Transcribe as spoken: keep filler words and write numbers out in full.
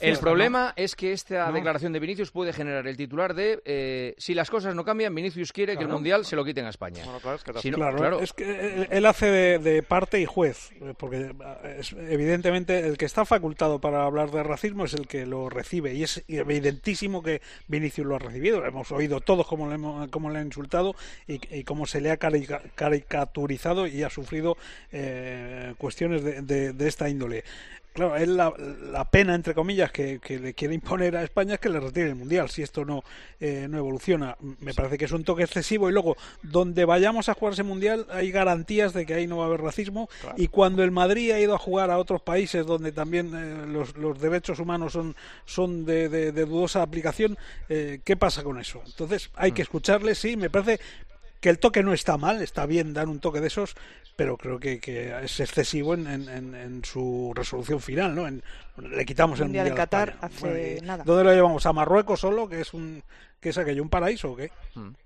El problema es que esta no. declaración de Vinicius puede generar el titular de eh, si las cosas no cambian, Vinicius quiere claro. que el Mundial se lo quiten a España. Bueno, claro, es que, si no, claro, claro. es que él hace de, de parte y juez, porque es, evidentemente el que está facultado para hablar de racismo es el que lo recibe, y es evidentísimo que Vinicius lo ha recibido. Hemos oído todos cómo le, hemos, cómo le han insultado y, y cómo se le ha carica, caricaturizado y ha sufrido eh, cuestiones de, de, de esta índole. Claro, él la, la pena, entre comillas, que, que le quiere imponer a España es que le retire el Mundial, si esto no eh, no evoluciona. Me parece que es un toque excesivo, y luego, donde vayamos a jugar ese Mundial, hay garantías de que ahí no va a haber racismo, claro. Y cuando el Madrid ha ido a jugar a otros países donde también eh, los, los derechos humanos son, son de, de, de dudosa aplicación, eh, ¿qué pasa con eso? Entonces, hay que escucharle, sí, me parece que el toque no está mal, está bien dar un toque de esos, pero creo que, que es excesivo en, en, en su resolución final, ¿no? En, le quitamos el Mundial de Qatar a España. hace bueno, nada. ¿Dónde lo llevamos? ¿A Marruecos solo, que es un que es aquello, un paraíso o qué? Hmm.